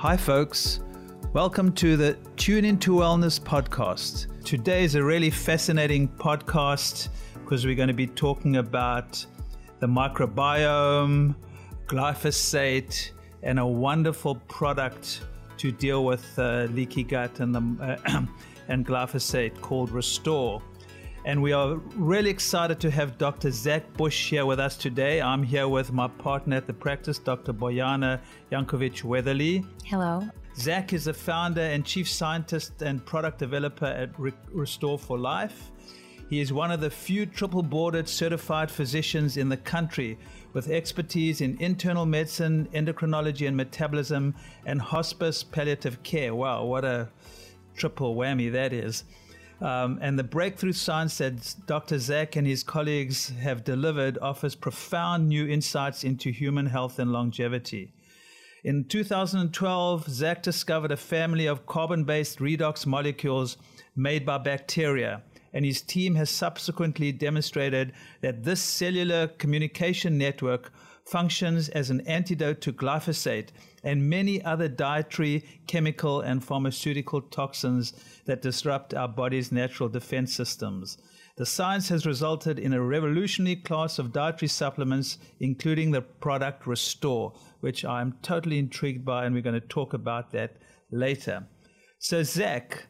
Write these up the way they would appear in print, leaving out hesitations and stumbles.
Hi, folks. Welcome to the Tune Into Wellness podcast. Today is a really fascinating podcast because we're going to be talking about the microbiome, glyphosate, and a wonderful product to deal with leaky gut and glyphosate called Restore. And we are really excited to have Dr. Zach Bush here with us today. I'm here with my partner at the practice, Dr. Bojana Jankovic-Weatherly. Hello. Zach is the founder and chief scientist and product developer at Restore for Life. He is one of the few triple-boarded certified physicians in the country with expertise in internal medicine, endocrinology and metabolism, and hospice palliative care. Wow, what a triple whammy that is. And the breakthrough science that Dr. Zach and his colleagues have delivered offers profound new insights into human health and longevity. In 2012, Zach discovered a family of carbon-based redox molecules made by bacteria, and his team has subsequently demonstrated that this cellular communication network functions as an antidote to glyphosate and many other dietary, chemical, and pharmaceutical toxins that disrupt our body's natural defense systems. The science has resulted in a revolutionary class of dietary supplements, including the product Restore, which I'm totally intrigued by, and we're going to talk about that later. So, Zach,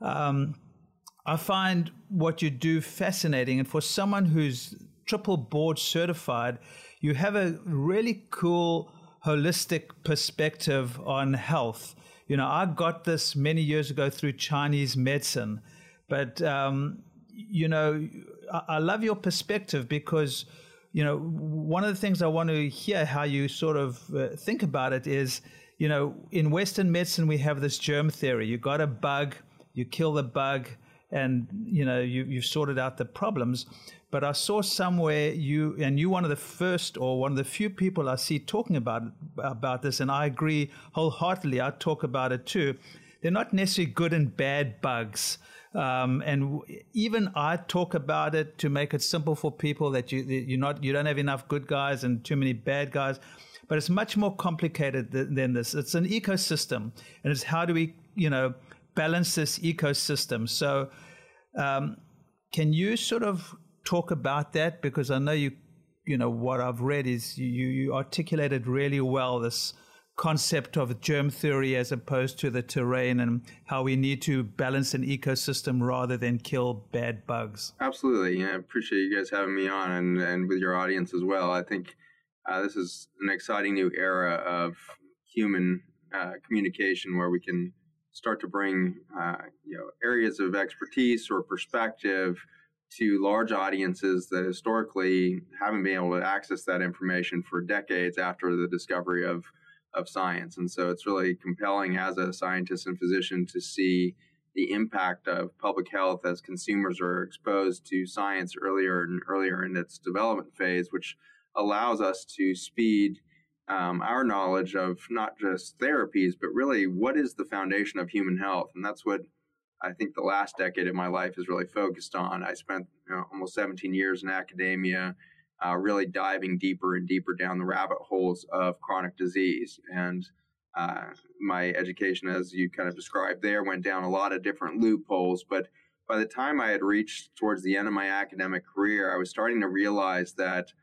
I find what you do fascinating, and for someone who's triple board certified, you have a really cool holistic perspective on health. You know, I got this many years ago through Chinese medicine, but you know, I love your perspective because, you know, one of the things I want to hear how you sort of think about it is, you know, in Western medicine, we have this germ theory. You got a bug, you kill the bug, and, you know, you've sorted out the problems. But I saw somewhere you're one of the first or one of the few people I see talking about this, and I agree wholeheartedly. I talk about it too. They're not necessarily good and bad bugs. And even I talk about it to make it simple for people that you don't have enough good guys and too many bad guys. But it's much more complicated than this. It's an ecosystem, and it's how do we, you know, balance this ecosystem. So can you sort of talk about that? Because I know you know, what I've read is you articulated really well this concept of germ theory as opposed to the terrain and how we need to balance an ecosystem rather than kill bad bugs. Absolutely. Yeah, I appreciate you guys having me on and with your audience as well. I think this is an exciting new era of human communication where we can start to bring you know, areas of expertise or perspective to large audiences that historically haven't been able to access that information for decades after the discovery of science. And so it's really compelling as a scientist and physician to see the impact of public health as consumers are exposed to science earlier and earlier in its development phase, which allows us to speed our knowledge of not just therapies, but really what is the foundation of human health. And that's what I think the last decade of my life is really focused on. I spent almost 17 years in academia, really diving deeper and deeper down the rabbit holes of chronic disease. And my education, as you kind of described there, went down a lot of different loopholes. But by the time I had reached towards the end of my academic career, I was starting to realize that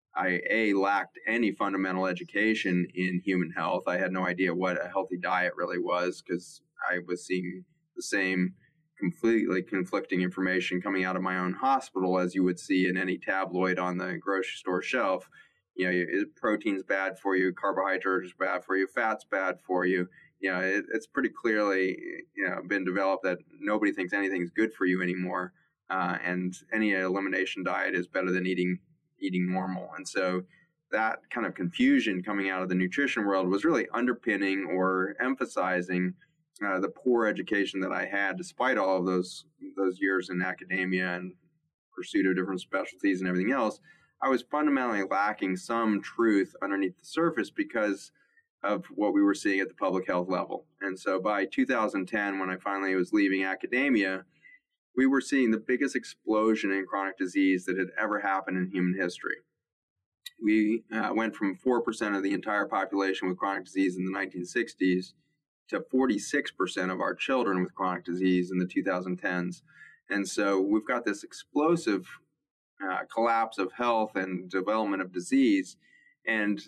I lacked any fundamental education in human health. I had no idea what a healthy diet really was because I was seeing the same completely conflicting information coming out of my own hospital as you would see in any tabloid on the grocery store shelf. You know, protein's bad for you, carbohydrates bad for you, fat's bad for you. You know, it's pretty clearly, you know, been developed that nobody thinks anything's good for you anymore, and any elimination diet is better than eating normal. And so that kind of confusion coming out of the nutrition world was really underpinning or emphasizing the poor education that I had, despite all of those years in academia and pursuit of different specialties and everything else. I was fundamentally lacking some truth underneath the surface because of what we were seeing at the public health level. And so by 2010, when I finally was leaving academia, we were seeing the biggest explosion in chronic disease that had ever happened in human history. We went from 4% of the entire population with chronic disease in the 1960s to 46% of our children with chronic disease in the 2010s. And so we've got this explosive collapse of health and development of disease. And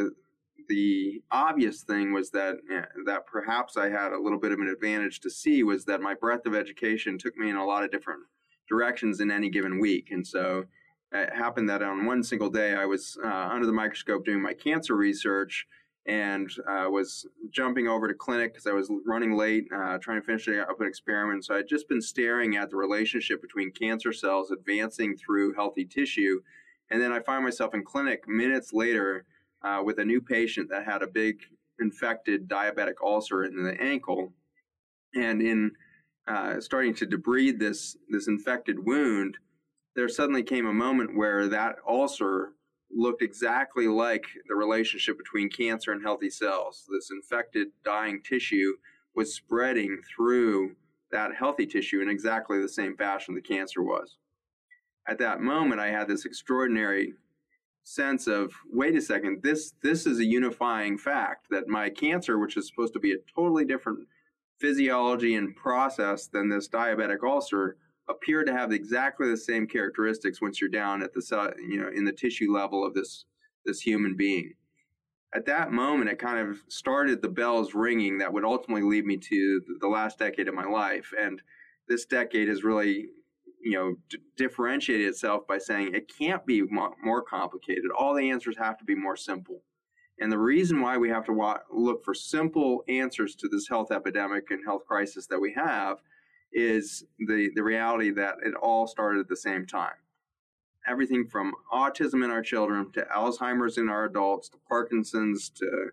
the obvious thing was that perhaps I had a little bit of an advantage to see was that my breadth of education took me in a lot of different directions in any given week. And so it happened that on one single day, I was under the microscope doing my cancer research and was jumping over to clinic because I was running late, trying to finish up an experiment. So I'd just been staring at the relationship between cancer cells advancing through healthy tissue. And then I find myself in clinic minutes later with a new patient that had a big infected diabetic ulcer in the ankle. And in starting to debride this infected wound, there suddenly came a moment where that ulcer looked exactly like the relationship between cancer and healthy cells. This infected, dying tissue was spreading through that healthy tissue in exactly the same fashion the cancer was. At that moment, I had this extraordinary sense of, wait a second, this is a unifying fact that my cancer, which is supposed to be a totally different physiology and process than this diabetic ulcer, appear to have exactly the same characteristics once you're down at the cell, in the tissue level of this human being. At that moment, it kind of started the bells ringing that would ultimately lead me to the last decade of my life. And this decade has really, differentiated itself by saying it can't be more complicated. All the answers have to be more simple. And the reason why we have to look for simple answers to this health epidemic and health crisis that we have is the reality that it all started at the same time. Everything from autism in our children to Alzheimer's in our adults to Parkinson's to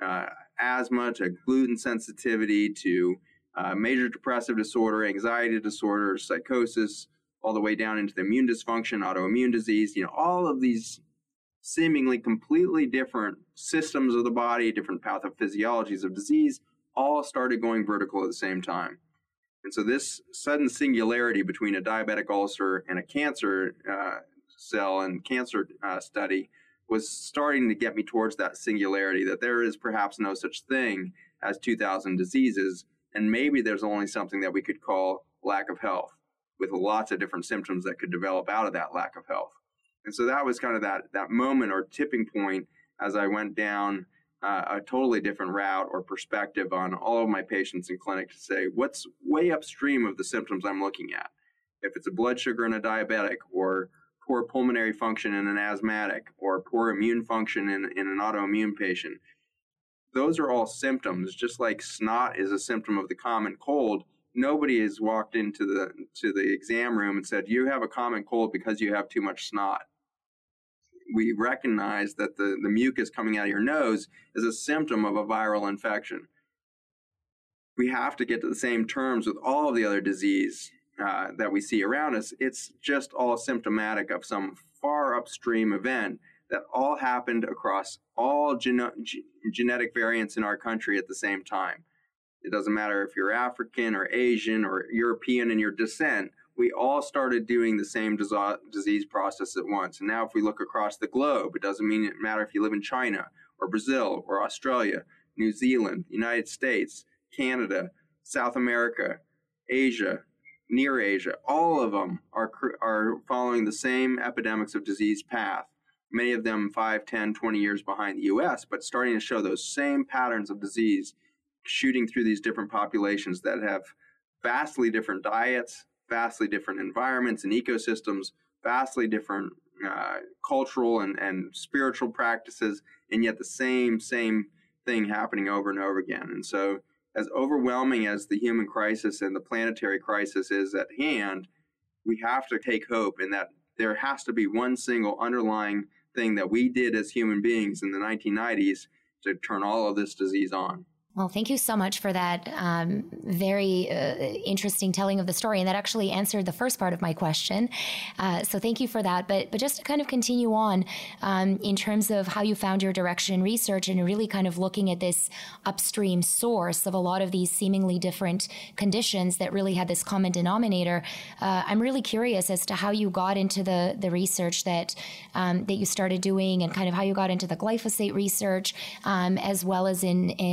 asthma to gluten sensitivity to major depressive disorder, anxiety disorder, psychosis, all the way down into the immune dysfunction, autoimmune disease, all of these seemingly completely different systems of the body, different pathophysiologies of disease, all started going vertical at the same time. And so this sudden singularity between a diabetic ulcer and a cancer cell and cancer study was starting to get me towards that singularity, that there is perhaps no such thing as 2,000 diseases, and maybe there's only something that we could call lack of health, with lots of different symptoms that could develop out of that lack of health. And so that was kind of that moment or tipping point as I went down a totally different route or perspective on all of my patients in clinic to say, what's way upstream of the symptoms I'm looking at? If it's a blood sugar in a diabetic, or poor pulmonary function in an asthmatic, or poor immune function in an autoimmune patient, those are all symptoms. Just like snot is a symptom of the common cold, nobody has walked into the exam room and said, you have a common cold because you have too much snot. We recognize that the mucus coming out of your nose is a symptom of a viral infection. We have to get to the same terms with all of the other disease that we see around us. It's just all symptomatic of some far upstream event that all happened across all genetic variants in our country at the same time. It doesn't matter if you're African or Asian or European in your descent. We all started doing the same disease process at once. And now if we look across the globe, it doesn't matter if you live in China or Brazil or Australia, New Zealand, United States, Canada, South America, Asia, Near Asia, all of them are following the same epidemics of disease path. Many of them 5, 10, 20 years behind the US, but starting to show those same patterns of disease shooting through these different populations that have vastly different diets, vastly different environments and ecosystems, vastly different cultural and spiritual practices, and yet the same thing happening over and over again. And so as overwhelming as the human crisis and the planetary crisis is at hand, we have to take hope in that there has to be one single underlying thing that we did as human beings in the 1990s to turn all of this disease on. Well, thank you so much for that very interesting telling of the story. And that actually answered the first part of my question. So thank you for that. But just to kind of continue on in terms of how you found your direction in research and really kind of looking at this upstream source of a lot of these seemingly different conditions that really had this common denominator, I'm really curious as to how you got into the research that you started doing and kind of how you got into the glyphosate research, as well as in discovering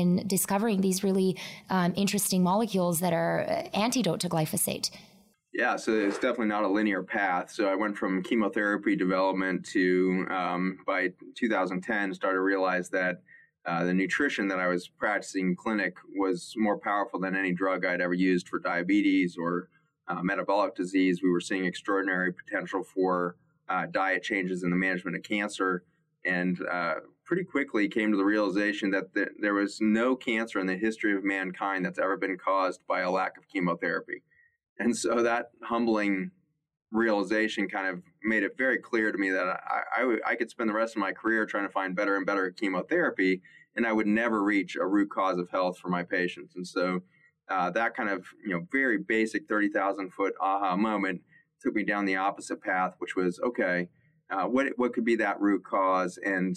discovering these really interesting molecules that are antidote to glyphosate? Yeah, so it's definitely not a linear path. So I went from chemotherapy development to, by 2010, started to realize that the nutrition that I was practicing in clinic was more powerful than any drug I'd ever used for diabetes or metabolic disease. We were seeing extraordinary potential for diet changes in the management of cancer, and pretty quickly came to the realization that there was no cancer in the history of mankind that's ever been caused by a lack of chemotherapy. And so that humbling realization kind of made it very clear to me that I could spend the rest of my career trying to find better and better chemotherapy, and I would never reach a root cause of health for my patients. And so that kind of very basic 30,000-foot aha moment took me down the opposite path, which was, okay, what could be that root cause? And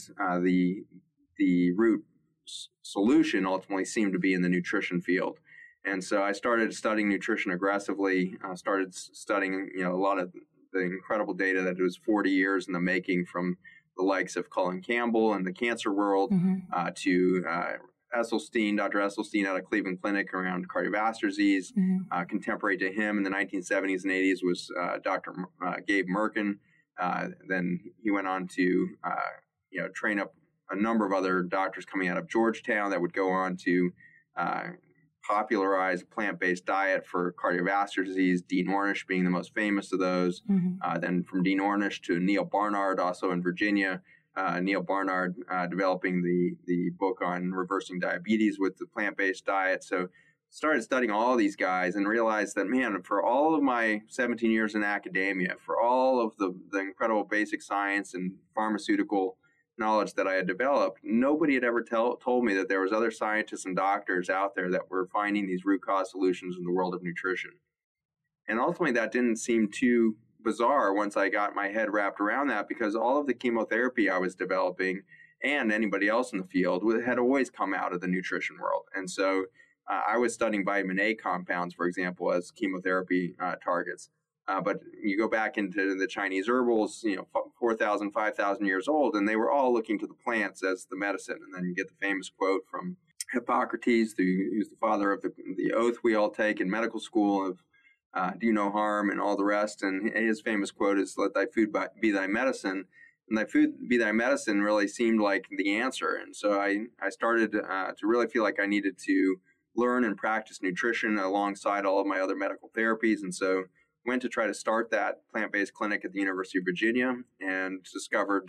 the root solution ultimately seemed to be in the nutrition field. And so I started studying nutrition aggressively, started studying, a lot of the incredible data that it was 40 years in the making, from the likes of Colin Campbell in the cancer world to Esselstyn, Dr. Esselstyn out of Cleveland Clinic around cardiovascular disease. Contemporary to him in the 1970s and 80s was Dr. Gabe Merkin. Then he went on to, train up a number of other doctors coming out of Georgetown that would go on to popularize a plant-based diet for cardiovascular disease, Dean Ornish being the most famous of those. Then from Dean Ornish to Neil Barnard, also in Virginia. Neil Barnard developing the book on reversing diabetes with the plant-based diet. So started studying all of these guys and realized that, man, for all of my 17 years in academia, for all of the incredible basic science and pharmaceutical knowledge that I had developed, nobody had ever told me that there was other scientists and doctors out there that were finding these root cause solutions in the world of nutrition. And ultimately, that didn't seem too bizarre once I got my head wrapped around that, because all of the chemotherapy I was developing and anybody else in the field had always come out of the nutrition world. And so I was studying vitamin A compounds, for example, as chemotherapy targets. But you go back into the Chinese herbals, 4,000, 5,000 years old, and they were all looking to the plants as the medicine. And then you get the famous quote from Hippocrates, who's the father of the oath we all take in medical school of do no harm and all the rest. And his famous quote is, let thy food be thy medicine. And thy food be thy medicine really seemed like the answer. And so I started to really feel like I needed to learn and practice nutrition alongside all of my other medical therapies. And so went to try to start that plant-based clinic at the University of Virginia, and discovered,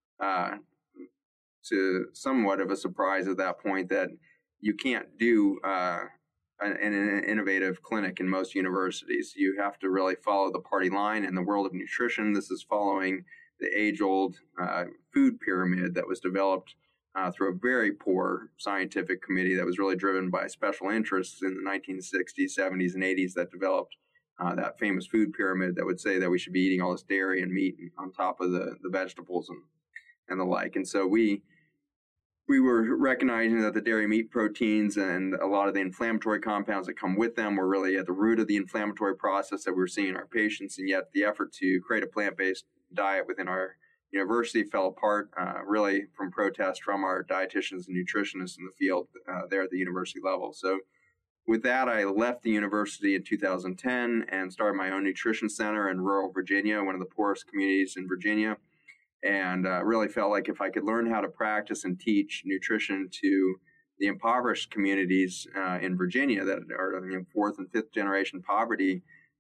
to somewhat of a surprise at that point, that you can't do an innovative clinic in most universities. You have to really follow the party line in the world of nutrition. This is following the age-old food pyramid that was developed through a very poor scientific committee that was really driven by special interests in the 1960s, 70s, and 80s that developed that famous food pyramid that would say that we should be eating all this dairy and meat on top of the vegetables and the like. And so we were recognizing that the dairy meat proteins and a lot of the inflammatory compounds that come with them were really at the root of the inflammatory process that we were seeing in our patients. And yet the effort to create a plant-based diet within our university fell apart, really from protest from our dietitians and nutritionists in the field there at the university level. So with that, I left the university in 2010 and started my own nutrition center in rural Virginia, one of the poorest communities in Virginia, and really felt like if I could learn how to practice and teach nutrition to the impoverished communities in Virginia that are fourth and fifth generation poverty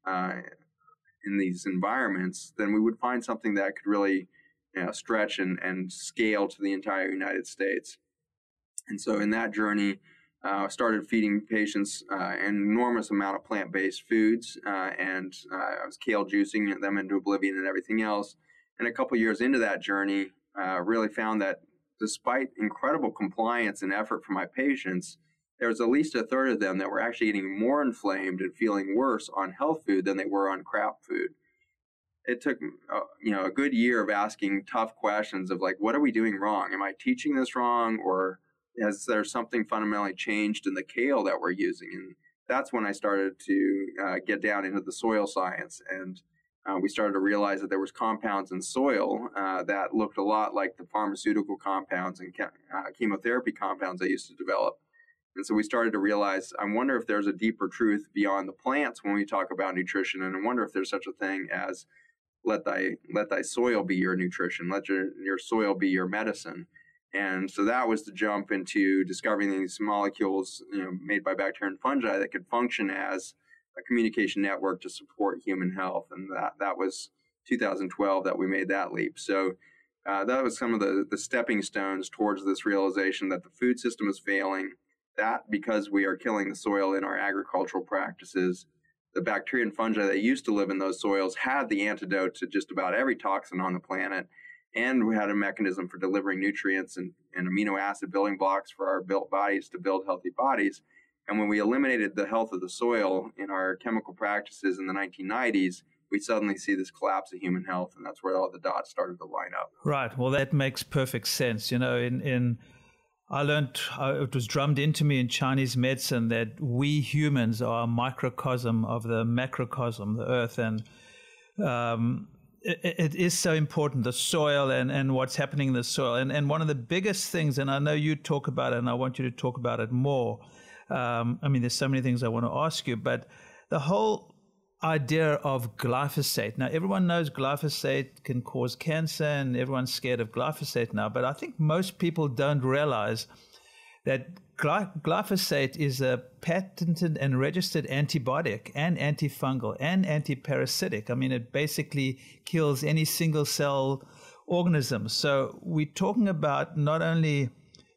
in these environments, then we would find something that could really stretch and scale to the entire United States. And so in that journey, started feeding patients an enormous amount of plant-based foods, and I was kale juicing them into oblivion and everything else. And a couple years into that journey, really found that despite incredible compliance and effort from my patients, there was at least a third of them that were actually getting more inflamed and feeling worse on health food than they were on crap food. It took a good year of asking tough questions of like, what are we doing wrong? Am I teaching this wrong, or has there something fundamentally changed in the kale that we're using? And that's when I started to get down into the soil science. And we started to realize that there was compounds in soil that looked a lot like the pharmaceutical compounds and chemotherapy compounds I used to develop. And so we started to realize, I wonder if there's a deeper truth beyond the plants when we talk about nutrition, and I wonder if there's such a thing as let thy soil be your nutrition, let your soil be your medicine. And so that was the jump into discovering these molecules, made by bacteria and fungi that could function as a communication network to support human health. And that was 2012 that we made that leap. So that was some of the stepping stones towards this realization that the food system is failing, that because we are killing the soil in our agricultural practices, the bacteria and fungi that used to live in those soils had the antidote to just about every toxin on the planet, and we had a mechanism for delivering nutrients and amino acid building blocks for our built bodies to build healthy bodies. And when we eliminated the health of the soil in our chemical practices in the 1990s, we suddenly see this collapse of human health, and that's where all the dots started to line up. Right. Well, that makes perfect sense. I learned, it was drummed into me in Chinese medicine that we humans are a microcosm of the macrocosm, the earth. And it is so important, the soil and what's happening in the soil. And one of the biggest things, and I know you talk about it, and I want you to talk about it more. There's so many things I want to ask you, but the whole idea of glyphosate. Now, everyone knows glyphosate can cause cancer, and everyone's scared of glyphosate now. But I think most people don't realize that glyphosate is a patented and registered antibiotic and antifungal and antiparasitic. It basically kills any single cell organism. So we're talking about not only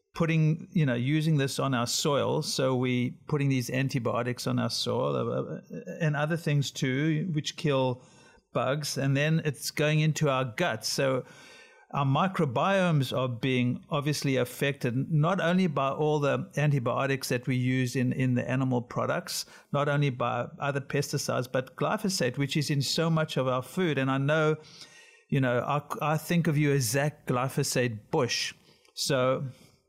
using this on our soil. So we putting these antibiotics on our soil and other things too, which kill bugs. And then it's going into our guts. So our microbiomes are being obviously affected, not only by all the antibiotics that we use in the animal products, not only by other pesticides, but glyphosate, which is in so much of our food. And I know, I think of you as Zach Glyphosate Bush. So...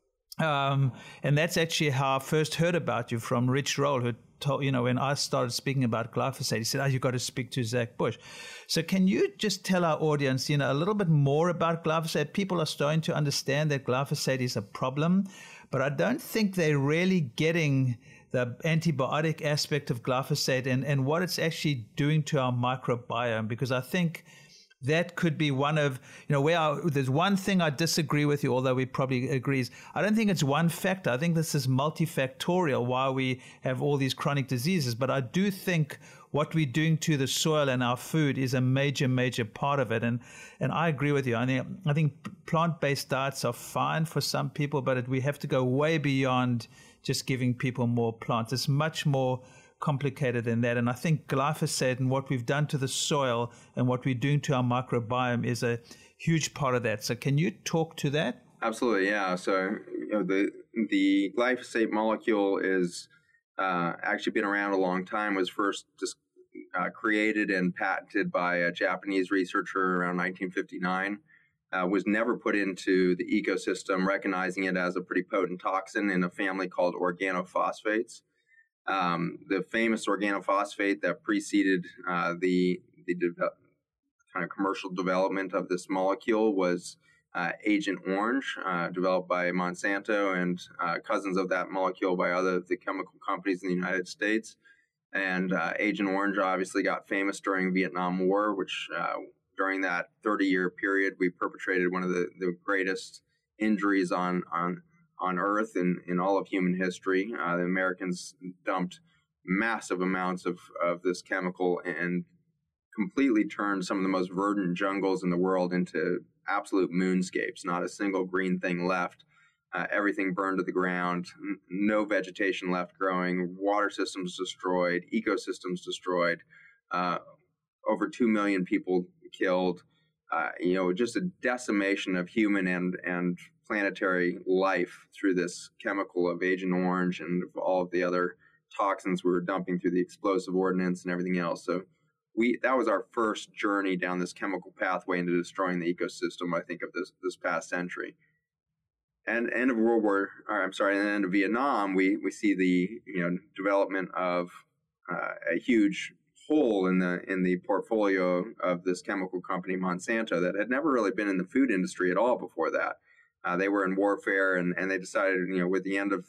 and that's actually how I first heard about you, from Rich Roll, who told, when I started speaking about glyphosate, he said, you've got to speak to Zach Bush. So can you just tell our audience, a little bit more about glyphosate? People are starting to understand that glyphosate is a problem, but I don't think they're really getting the antibiotic aspect of glyphosate and what it's actually doing to our microbiome, because I think that could be one of, there's one thing I disagree with you, although we probably agrees. I don't think it's one factor. I think this is multifactorial why we have all these chronic diseases. But I do think what we're doing to the soil and our food is a major, major part of it. And I agree with you. I think plant-based diets are fine for some people, but we have to go way beyond just giving people more plants. It's much more complicated than that. And I think glyphosate and what we've done to the soil and what we're doing to our microbiome is a huge part of that. So can you talk to that? Absolutely, yeah. So the glyphosate molecule is actually been around a long time. Was first just created and patented by a Japanese researcher around 1959. Was never put into the ecosystem, recognizing it as a pretty potent toxin in a family called organophosphates. The famous organophosphate that preceded the kind of commercial development of this molecule was Agent Orange, developed by Monsanto and cousins of that molecule by other of the chemical companies in the United States. And Agent Orange obviously got famous during Vietnam War, which during that 30-year period, we perpetrated one of the greatest injuries on Earth in all of human history. The Americans dumped massive amounts of this chemical and completely turned some of the most verdant jungles in the world into absolute moonscapes. Not a single green thing left. Everything burned to the ground. No vegetation left growing. Water systems destroyed. Ecosystems destroyed. Over 2 million people killed. Just a decimation of human and planetary life through this chemical of Agent Orange and of all of the other toxins we were dumping through the explosive ordnance and everything else. So that was our first journey down this chemical pathway into destroying the ecosystem, I think, of this past century. And end of the end of Vietnam, we see the development of a huge hole in the portfolio of this chemical company Monsanto that had never really been in the food industry at all before that. They were in warfare, and they decided, with the end of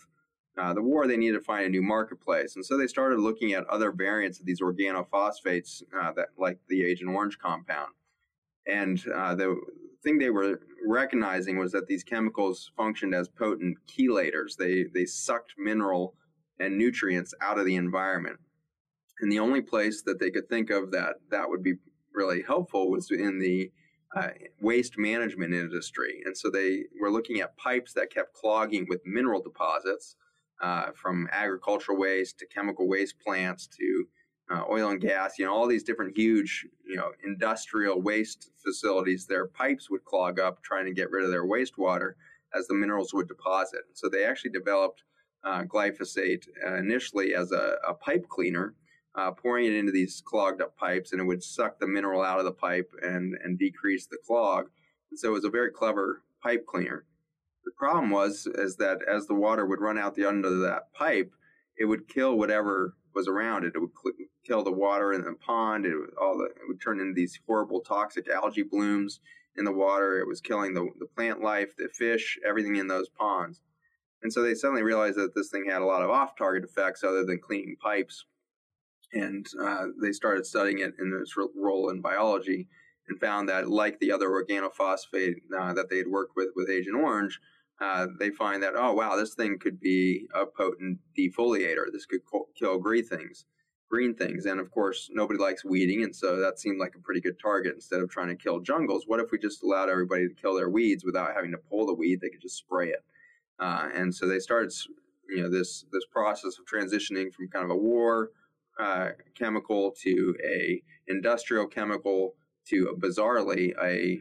the war, they needed to find a new marketplace. And so they started looking at other variants of these organophosphates, that like the Agent Orange compound. And the thing they were recognizing was that these chemicals functioned as potent chelators. They sucked mineral and nutrients out of the environment. And the only place that they could think of that would be really helpful was in the waste management industry. And so they were looking at pipes that kept clogging with mineral deposits, from agricultural waste to chemical waste plants to oil and gas, all these different huge, industrial waste facilities. Their pipes would clog up trying to get rid of their wastewater as the minerals would deposit. So they actually developed glyphosate initially as a pipe cleaner, pouring it into these clogged up pipes, and it would suck the mineral out of the pipe and decrease the clog. And so it was a very clever pipe cleaner. The problem is that as the water would run out the end of that pipe, it would kill whatever was around it. It would kill the water in the pond. It would turn into these horrible toxic algae blooms in the water. It was killing the plant life, the fish, everything in those ponds. And so they suddenly realized that this thing had a lot of off-target effects other than cleaning pipes. And they started studying it in its role in biology and found that, like the other organophosphate that they had worked with Agent Orange, they find that, oh, wow, this thing could be a potent defoliator. This could kill green things. And, of course, nobody likes weeding, and so that seemed like a pretty good target. Instead of trying to kill jungles, what if we just allowed everybody to kill their weeds without having to pull the weed? They could just spray it. And so they started, this process of transitioning from kind of a war chemical to a industrial chemical to bizarrely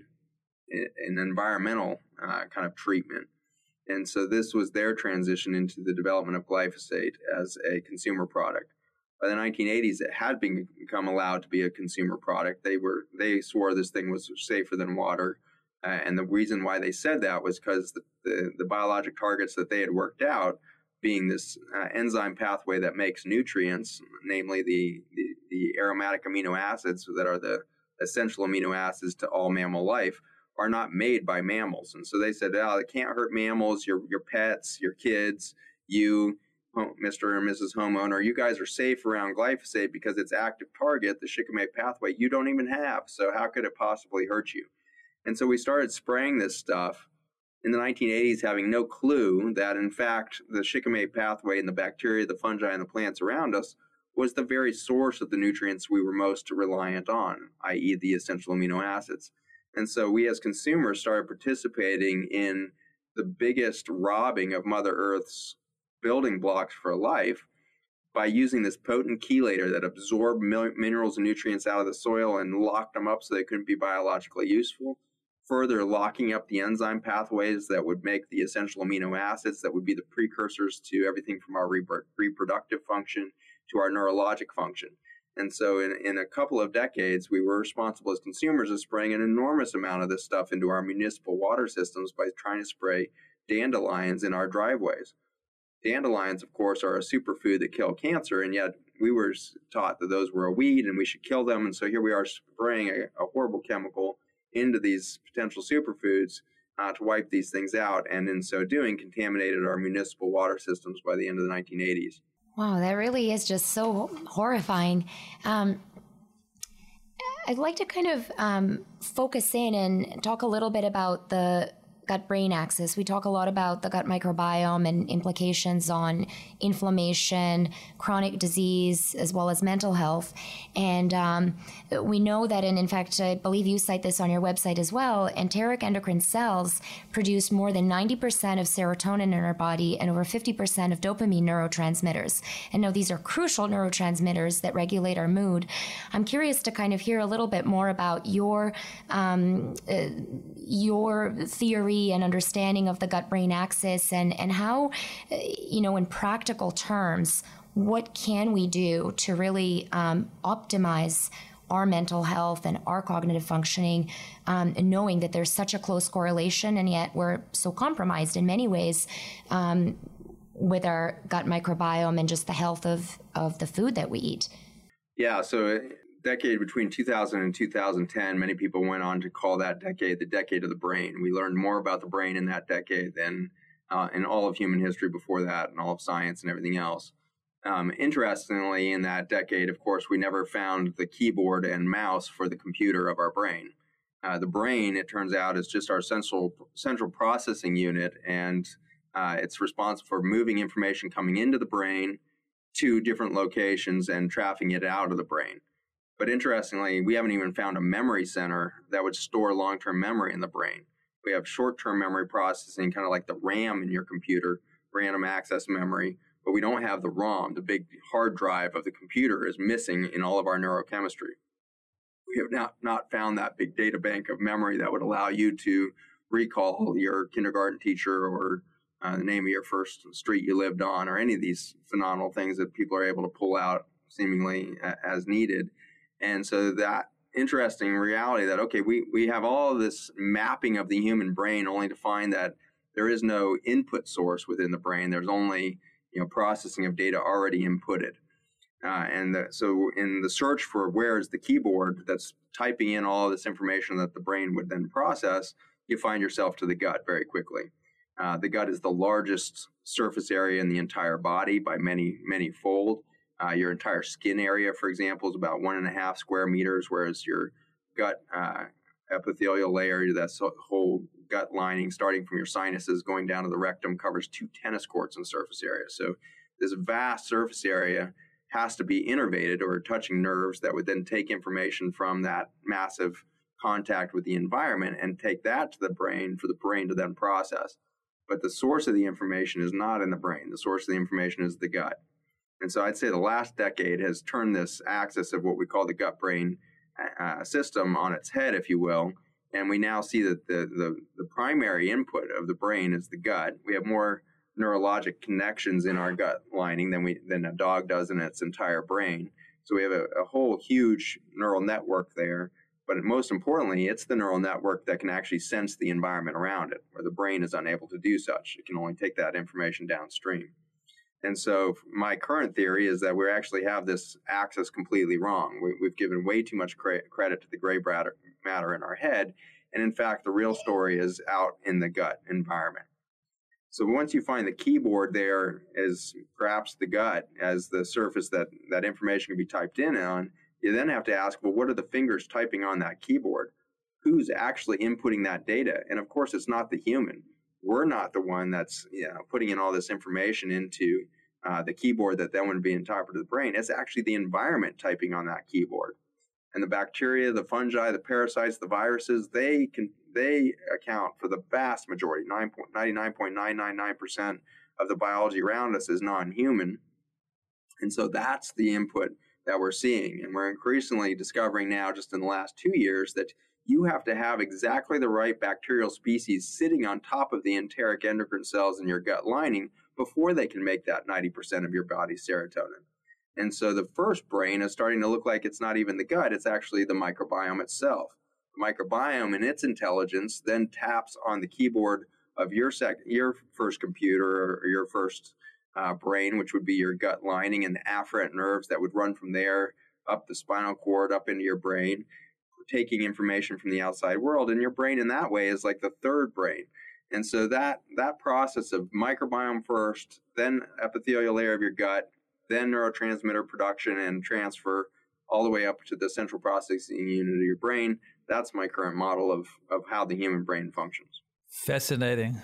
an environmental kind of treatment. And so this was their transition into the development of glyphosate as a consumer product. By the 1980s, it had become allowed to be a consumer product. They swore this thing was safer than water. And the reason why they said that was because the biologic targets that they had worked out, being this enzyme pathway that makes nutrients, namely the aromatic amino acids that are the essential amino acids to all mammal life, are not made by mammals. And so they said, it can't hurt mammals, your pets, your kids, you, Mr. and Mrs. Homeowner, you guys are safe around glyphosate because its active target, the shikimate pathway, you don't even have. So how could it possibly hurt you? And so we started spraying this stuff in the 1980s, having no clue that, in fact, the shikimate pathway and the bacteria, the fungi, and the plants around us was the very source of the nutrients we were most reliant on, i.e. the essential amino acids. And so we as consumers started participating in the biggest robbing of Mother Earth's building blocks for life by using this potent chelator that absorbed minerals and nutrients out of the soil and locked them up so they couldn't be biologically useful, further locking up the enzyme pathways that would make the essential amino acids that would be the precursors to everything from our reproductive function to our neurologic function. And so in a couple of decades, we were responsible as consumers of spraying an enormous amount of this stuff into our municipal water systems by trying to spray dandelions in our driveways. Dandelions, of course, are a superfood that kill cancer, and yet we were taught that those were a weed and we should kill them. And so here we are spraying a horrible chemical into these potential superfoods to wipe these things out, and in so doing, contaminated our municipal water systems by the end of the 1980s. Wow, that really is just so horrifying. I'd like to kind of focus in and talk a little bit about the gut-brain axis. We talk a lot about the gut microbiome and implications on inflammation, chronic disease, as well as mental health. And we know that, and in fact, I believe you cite this on your website as well, enteric endocrine cells produce more than 90% of serotonin in our body and over 50% of dopamine neurotransmitters. And now these are crucial neurotransmitters that regulate our mood. I'm curious to kind of hear a little bit more about your theory and understanding of the gut-brain axis and how, in practical terms, what can we do to really optimize our mental health and our cognitive functioning, knowing that there's such a close correlation and yet we're so compromised in many ways with our gut microbiome and just the health of the food that we eat. Yeah, so decade between 2000 and 2010, many people went on to call that decade the decade of the brain. We learned more about the brain in that decade than in all of human history before that, and all of science and everything else. Interestingly, in that decade, of course, we never found the keyboard and mouse for the computer of our brain. The brain, it turns out, is just our central processing unit, and it's responsible for moving information coming into the brain to different locations and trafficking it out of the brain. But interestingly, we haven't even found a memory center that would store long-term memory in the brain. We have short-term memory processing, kind of like the RAM in your computer, random access memory, but we don't have the ROM. The big hard drive of the computer is missing in all of our neurochemistry. We have not found that big data bank of memory that would allow you to recall your kindergarten teacher or the name of your first street you lived on, or any of these phenomenal things that people are able to pull out seemingly as needed. And so that interesting reality that, okay, we have all of this mapping of the human brain only to find that there is no input source within the brain. There's only processing of data already inputted. So in the search for where is the keyboard that's typing in all of this information that the brain would then process, you find yourself to the gut very quickly. The gut is the largest surface area in the entire body by many, many fold. Your entire skin area, for example, is about 1.5 square meters, whereas your gut epithelial layer, that's whole gut lining, starting from your sinuses going down to the rectum, covers 2 tennis courts in surface area. So this vast surface area has to be innervated, or touching nerves that would then take information from that massive contact with the environment and take that to the brain for the brain to then process. But the source of the information is not in the brain. The source of the information is the gut. And so I'd say the last decade has turned this axis of what we call the gut-brain system on its head, if you will. And we now see that the primary input of the brain is the gut. We have more neurologic connections in our gut lining than a dog does in its entire brain. So we have a whole huge neural network there. But most importantly, it's the neural network that can actually sense the environment around it, where the brain is unable to do such. It can only take that information downstream. And so my current theory is that we actually have this axis completely wrong. We've given way too much credit to the gray matter in our head. And in fact, the real story is out in the gut environment. So once you find the keyboard there as perhaps the gut as the surface that information can be typed in on, you then have to ask, well, what are the fingers typing on that keyboard? Who's actually inputting that data? And of course, it's not the human. We're not the one that's putting in all this information into the keyboard that then would be interpreted to the brain. It's actually the environment typing on that keyboard. And the bacteria, the fungi, the parasites, the viruses, they account for the vast majority. 99.999% of the biology around us is non-human. And so that's the input that we're seeing. And we're increasingly discovering now, just in the last 2 years, that you have to have exactly the right bacterial species sitting on top of the enteric endocrine cells in your gut lining before they can make that 90% of your body's serotonin. And so the first brain is starting to look like it's not even the gut, it's actually the microbiome itself. The microbiome and its intelligence then taps on the keyboard of your first computer or your first brain, which would be your gut lining, and the afferent nerves that would run from there up the spinal cord, up into your brain, taking information from the outside world. And your brain in that way is like the third brain. And so that process of microbiome first, then epithelial layer of your gut, then neurotransmitter production and transfer all the way up to the central processing unit of your brain, that's my current model of how the human brain functions. Fascinating.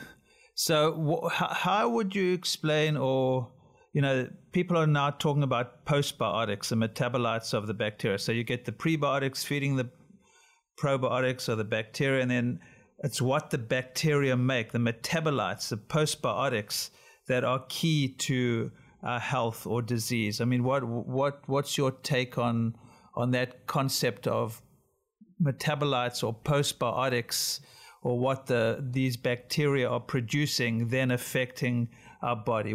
So how would you explain, or, people are now talking about postbiotics, the metabolites of the bacteria. So you get the prebiotics feeding the probiotics or the bacteria, and then it's what the bacteria make, the metabolites, the postbiotics that are key to health or disease. I mean, what's your take on that concept of metabolites or postbiotics, or what these bacteria are producing, then affecting our body?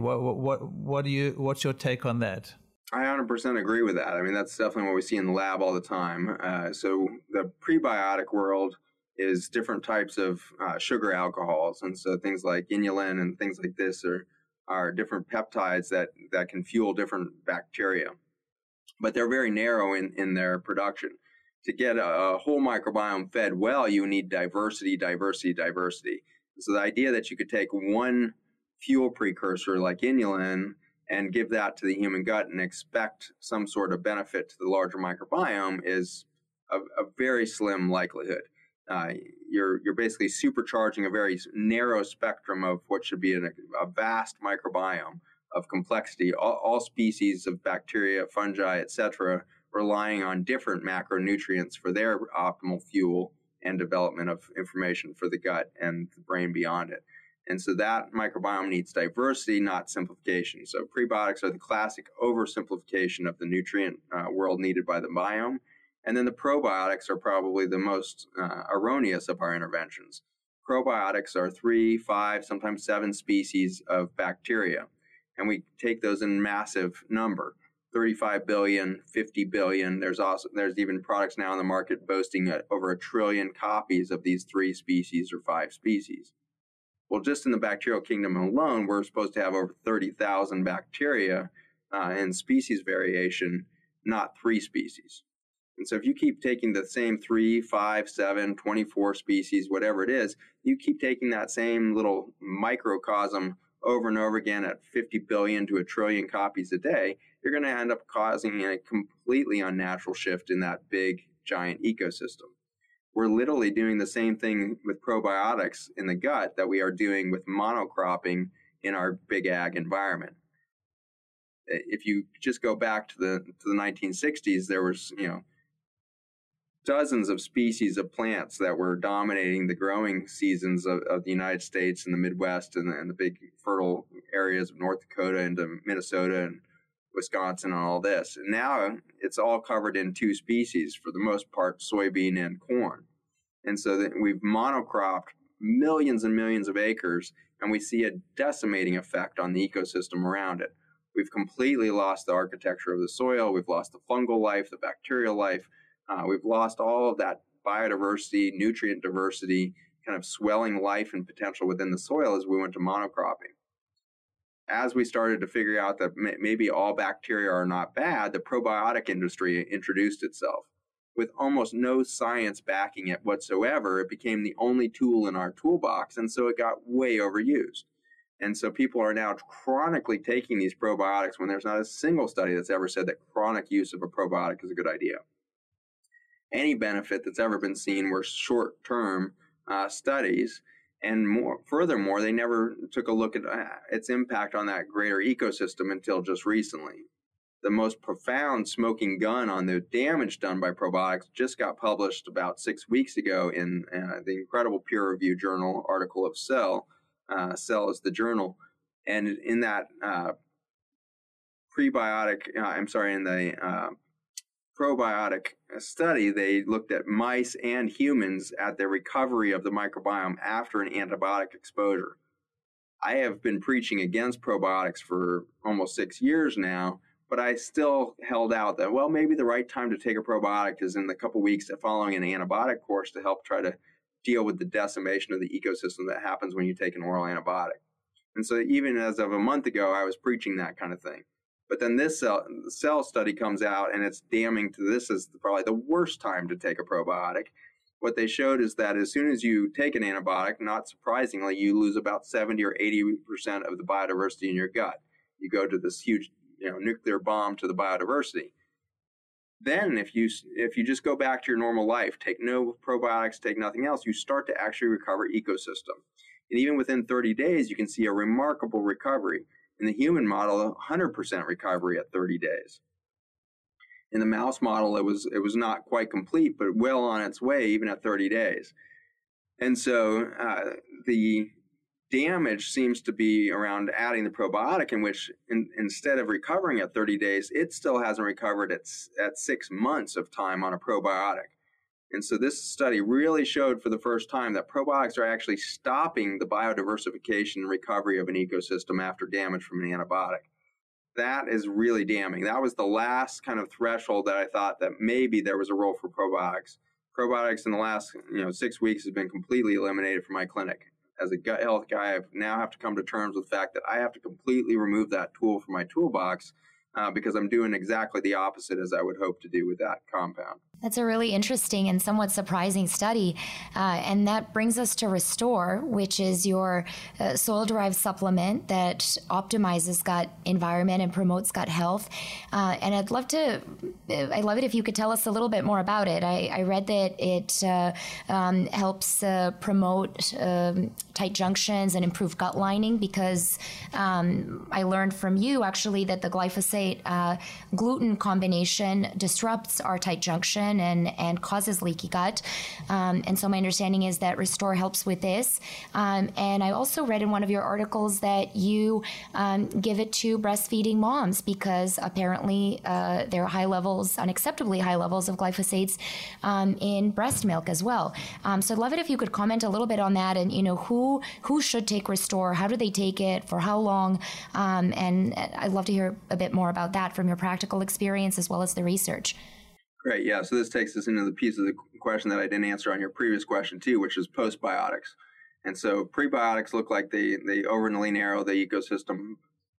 What's your take on that? I 100% agree with that. I mean, that's definitely what we see in the lab all the time. So the prebiotic world is different types of sugar alcohols. And so things like inulin and things like this are different peptides that can fuel different bacteria. But they're very narrow in their production. To get a whole microbiome fed well, you need diversity. So the idea that you could take one fuel precursor like inulin and give that to the human gut and expect some sort of benefit to the larger microbiome is a very slim likelihood. You're basically supercharging a very narrow spectrum of what should be a vast microbiome of complexity, all species of bacteria, fungi, etc., relying on different macronutrients for their optimal fuel and development of information for the gut and the brain beyond it. And so that microbiome needs diversity, not simplification. So prebiotics are the classic oversimplification of the nutrient world needed by the biome. And then the probiotics are probably the most erroneous of our interventions. Probiotics are 3, 5, sometimes 7 species of bacteria. And we take those in massive number, 35 billion, 50 billion. There's even products now in the market boasting over 1 trillion copies of these 3 species or 5 species. Well, just in the bacterial kingdom alone, we're supposed to have over 30,000 bacteria in species variation, not 3 species. And so if you keep taking the same 3, 5, 7, 24 species, whatever it is, you keep taking that same little microcosm over and over again at 50 billion to 1 trillion copies a day, you're going to end up causing a completely unnatural shift in that big, giant ecosystem. We're literally doing the same thing with probiotics in the gut that we are doing with monocropping in our big ag environment. If you just go back to the 1960s, there was, dozens of species of plants that were dominating the growing seasons of the United States and the Midwest and the big fertile areas of North Dakota into Minnesota and Wisconsin and all this. And now it's all covered in 2 species, for the most part, soybean and corn. And so that we've monocropped millions and millions of acres, and we see a decimating effect on the ecosystem around it. We've completely lost the architecture of the soil. We've lost the fungal life, the bacterial life. We've lost all of that biodiversity, nutrient diversity, kind of swelling life and potential within the soil as we went to monocropping. As we started to figure out that maybe all bacteria are not bad, the probiotic industry introduced itself. With almost no science backing it whatsoever, it became the only tool in our toolbox, and so it got way overused. And so people are now chronically taking these probiotics when there's not a single study that's ever said that chronic use of a probiotic is a good idea. Any benefit that's ever been seen were short-term studies, and furthermore, they never took a look at its impact on that greater ecosystem until just recently. The most profound smoking gun on the damage done by probiotics just got published about 6 weeks ago in the incredible peer-reviewed journal article of Cell. Cell is the journal, and in that probiotic study, they looked at mice and humans at the recovery of the microbiome after an antibiotic exposure. I have been preaching against probiotics for almost 6 years now, but I still held out that, well, maybe the right time to take a probiotic is in the couple weeks following an antibiotic course to help try to deal with the decimation of the ecosystem that happens when you take an oral antibiotic. And so even as of a month ago, I was preaching that kind of thing. But then this Cell study comes out, and it's damning to this as probably the worst time to take a probiotic. What they showed is that as soon as you take an antibiotic, not surprisingly, you lose about 70 or 80% of the biodiversity in your gut. You go to this huge nuclear bomb to the biodiversity. Then if you just go back to your normal life, take no probiotics, take nothing else, you start to actually recover ecosystem. And even within 30 days, you can see a remarkable recovery. In the human model, 100% recovery at 30 days. In the mouse model, it was not quite complete, but well on its way even at 30 days. And so the damage seems to be around adding the probiotic, in which instead of recovering at 30 days, it still hasn't recovered at 6 months of time on a probiotic. And so this study really showed for the first time that probiotics are actually stopping the biodiversification and recovery of an ecosystem after damage from an antibiotic. That is really damning. That was the last kind of threshold that I thought that maybe there was a role for probiotics. Probiotics in the last 6 weeks has been completely eliminated from my clinic. As a gut health guy, I now have to come to terms with the fact that I have to completely remove that tool from my toolbox because I'm doing exactly the opposite as I would hope to do with that compound. That's a really interesting and somewhat surprising study. And that brings us to Restore, which is your soil-derived supplement that optimizes gut environment and promotes gut health. And I'd love it if you could tell us a little bit more about it. I read that it helps promote tight junctions and improve gut lining, because I learned from you actually that the glyphosate gluten combination disrupts our tight junction and causes leaky gut. And so my understanding is that Restore helps with this. And I also read in one of your articles that you give it to breastfeeding moms, because apparently there are unacceptably high levels of glyphosates in breast milk as well. So I'd love it if you could comment a little bit on that, and who should take Restore, how do they take it, for how long, and I'd love to hear a bit more about that from your practical experience as well as the research. Great. Yeah. So this takes us into the piece of the question that I didn't answer on your previous question too, which is postbiotics. And so prebiotics look like they overly narrow the ecosystem.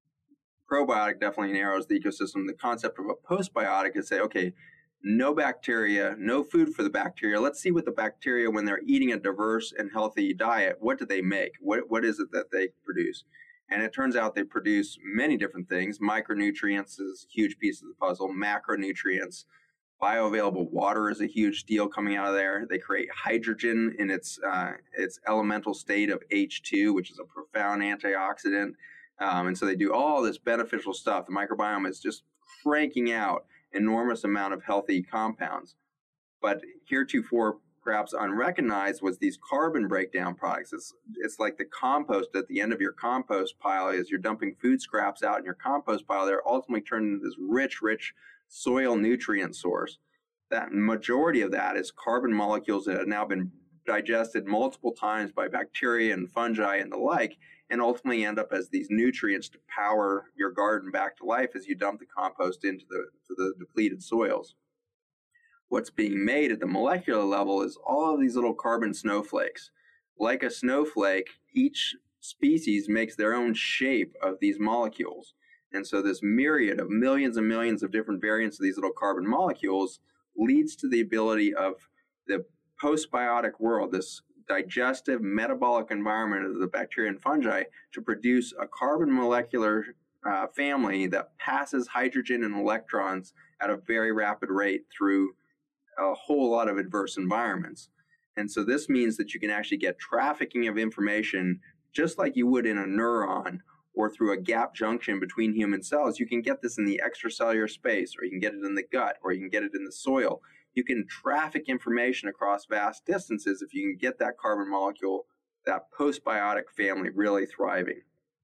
Probiotic definitely narrows the ecosystem. The concept of a postbiotic is say, okay, no bacteria, no food for the bacteria. Let's see what the bacteria, when they're eating a diverse and healthy diet, what do they make? What is it that they produce? And it turns out they produce many different things. Micronutrients is a huge piece of the puzzle. Macronutrients. Bioavailable water is a huge deal coming out of there. They create hydrogen in its elemental state of H2, which is a profound antioxidant. And so they do all this beneficial stuff. The microbiome is just cranking out enormous amount of healthy compounds. But heretofore, perhaps unrecognized, was these carbon breakdown products. It's like the compost at the end of your compost pile. As you're dumping food scraps out in your compost pile, they're ultimately turned into this rich soil nutrient source. That majority of that is carbon molecules that have now been digested multiple times by bacteria and fungi and the like, and ultimately end up as these nutrients to power your garden back to life as you dump the compost into the depleted soils. What's being made at the molecular level is all of these little carbon snowflakes. Like a snowflake, each species makes their own shape of these molecules. And so this myriad of millions and millions of different variants of these little carbon molecules leads to the ability of the postbiotic world, this digestive metabolic environment of the bacteria and fungi, to produce a carbon molecular family that passes hydrogen and electrons at a very rapid rate through a whole lot of adverse environments. And so this means that you can actually get trafficking of information just like you would in a neuron or through a gap junction between human cells. You can get this in the extracellular space, or you can get it in the gut, or you can get it in the soil. You can traffic information across vast distances if you can get that carbon molecule, that postbiotic family really thriving.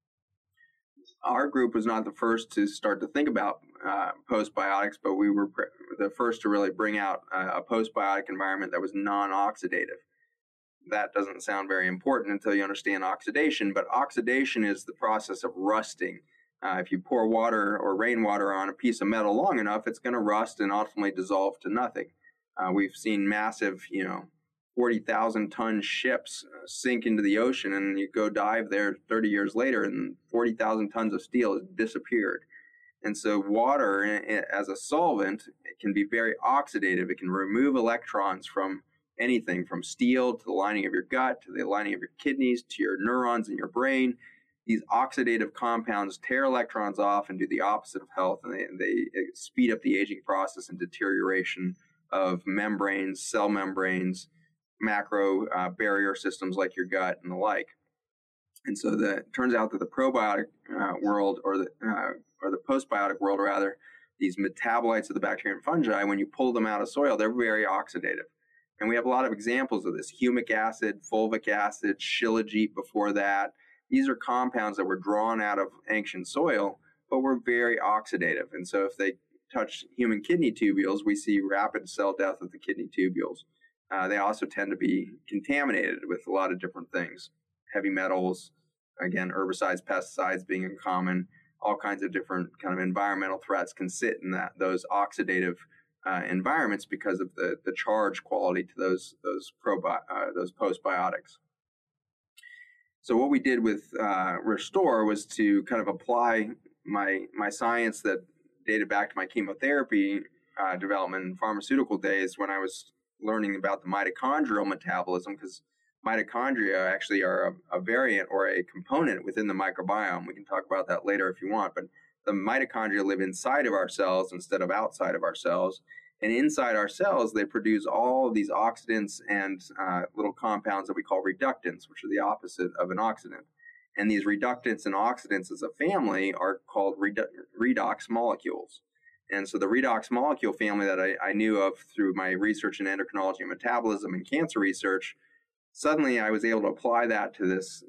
Our group was not the first to start to think about postbiotics, but we were the first to really bring out a postbiotic environment that was non-oxidative. That doesn't sound very important until you understand oxidation, but oxidation is the process of rusting. If you pour water or rainwater on a piece of metal long enough, it's going to rust and ultimately dissolve to nothing. We've seen massive, 40,000 ton ships sink into the ocean, and you go dive there 30 years later and 40,000 tons of steel has disappeared. And so water as a solvent, it can be very oxidative. It can remove electrons from anything from steel to the lining of your gut, to the lining of your kidneys, to your neurons in your brain. These oxidative compounds tear electrons off and do the opposite of health, and they speed up the aging process and deterioration of membranes, cell membranes, macro barrier systems like your gut and the like. And so it turns out that the probiotic world, or the postbiotic world rather, these metabolites of the bacteria and fungi, when you pull them out of soil, they're very oxidative. And we have a lot of examples of this: humic acid, fulvic acid, shilajit before that. These are compounds that were drawn out of ancient soil, but were very oxidative. And so if they touch human kidney tubules, we see rapid cell death of the kidney tubules. They also tend to be contaminated with a lot of different things. Heavy metals, again, herbicides, pesticides being in common, all kinds of different kind of environmental threats can sit in those oxidative environments because of the charge quality to those postbiotics. So what we did with Restore was to kind of apply my science that dated back to my chemotherapy development in pharmaceutical days when I was learning about the mitochondrial metabolism, because mitochondria actually are a variant or a component within the microbiome. We can talk about that later if you want, but the mitochondria live inside of our cells instead of outside of our cells. And inside our cells, they produce all of these oxidants and little compounds that we call reductants, which are the opposite of an oxidant. And these reductants and oxidants as a family are called redox molecules. And so the redox molecule family that I knew of through my research in endocrinology and metabolism and cancer research, suddenly I was able to apply that to this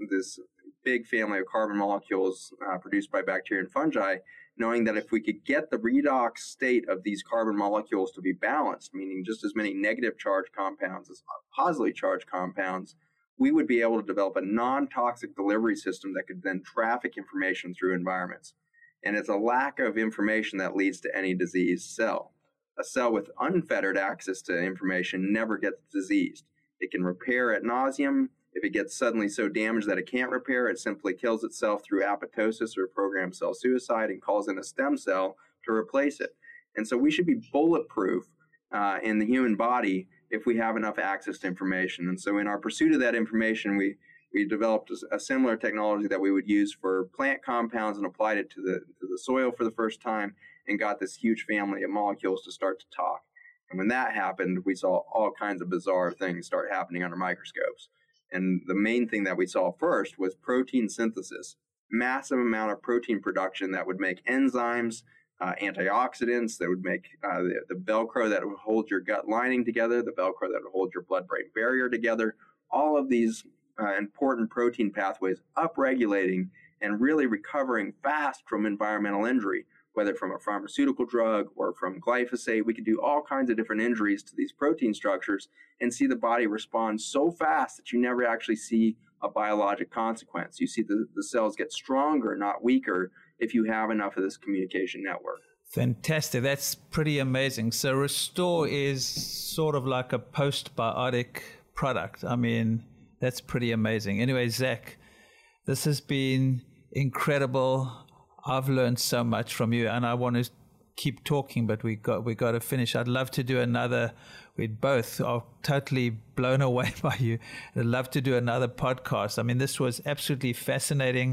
big family of carbon molecules produced by bacteria and fungi, knowing that if we could get the redox state of these carbon molecules to be balanced, meaning just as many negative charged compounds as positively charged compounds, we would be able to develop a non-toxic delivery system that could then traffic information through environments. And it's a lack of information that leads to any diseased cell. A cell with unfettered access to information never gets diseased. It can repair ad nauseum. If it gets suddenly so damaged that it can't repair, it simply kills itself through apoptosis or programmed cell suicide and calls in a stem cell to replace it. And so we should be bulletproof in the human body if we have enough access to information. And so in our pursuit of that information, we developed a similar technology that we would use for plant compounds and applied it to the soil for the first time and got this huge family of molecules to start to talk. And when that happened, we saw all kinds of bizarre things start happening under microscopes. And the main thing that we saw first was protein synthesis, massive amount of protein production that would make enzymes, antioxidants, that would make the Velcro that would hold your gut lining together, the Velcro that would hold your blood-brain barrier together, all of these important protein pathways upregulating and really recovering fast from environmental injury, whether from a pharmaceutical drug or from glyphosate. We could do all kinds of different injuries to these protein structures and see the body respond so fast that you never actually see a biologic consequence. You see the cells get stronger, not weaker, if you have enough of this communication network. Fantastic. That's pretty amazing. So Restore is sort of like a postbiotic product. I mean, that's pretty amazing. Anyway, Zach, this has been incredible. I've learned so much from you, and I want to keep talking, but we got to finish. I'd love to do another. We both are totally blown away by you. I'd love to do another podcast. I mean, this was absolutely fascinating.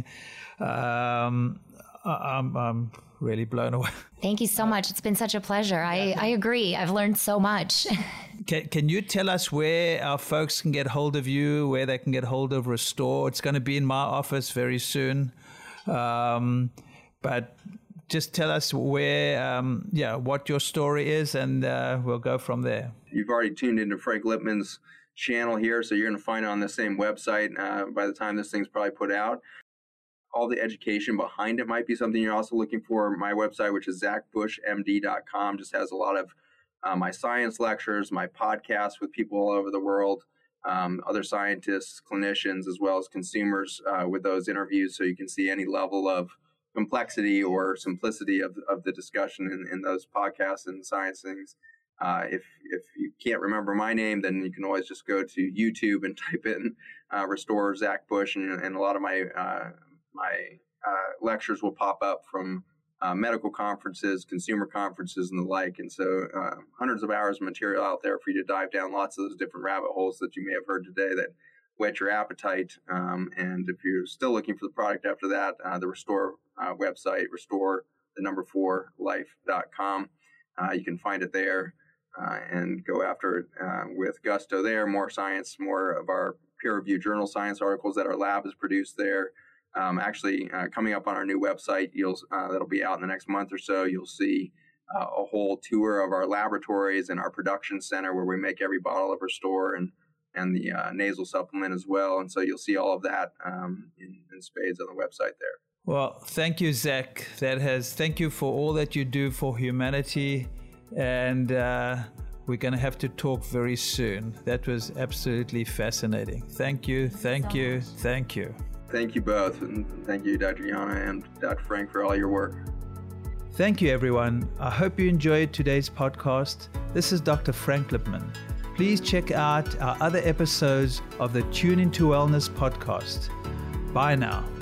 I'm really blown away. Thank you so much. It's been such a pleasure. I agree. I've learned so much. Can you tell us where our folks can get hold of you, where they can get hold of Restore? It's going to be in my office very soon. But just tell us where, what your story is, and we'll go from there. You've already tuned into Frank Lipman's channel here, so you're going to find it on the same website by the time this thing's probably put out. All the education behind it might be something you're also looking for. My website, which is zachbushmd.com, just has a lot of my science lectures, my podcasts with people all over the world, other scientists, clinicians, as well as consumers with those interviews, so you can see any level of complexity or simplicity of the discussion in those podcasts and science things. If you can't remember my name, then you can always just go to YouTube and type in Restore Zach Bush, and a lot of my lectures will pop up from medical conferences, consumer conferences, and the like. And so hundreds of hours of material out there for you to dive down lots of those different rabbit holes that you may have heard today that whet your appetite. And if you're still looking for the product after that, the Restore website, restore4life.com. You can find it there and go after it with gusto there. More science, more of our peer-reviewed journal science articles that our lab has produced there. Coming up on our new website, that'll be out in the next month or so, you'll see a whole tour of our laboratories and our production center where we make every bottle of Restore and the nasal supplement as well. And so you'll see all of that in spades on the website there. Well, thank you, Zach. Thank you for all that you do for humanity. And we're going to have to talk very soon. That was absolutely fascinating. Thank you. Thank you. Thank you. Thank you both. And thank you, Dr. Yana and Dr. Frank, for all your work. Thank you, everyone. I hope you enjoyed today's podcast. This is Dr. Frank Lipman. Please check out our other episodes of the Tune Into Wellness podcast. Bye now.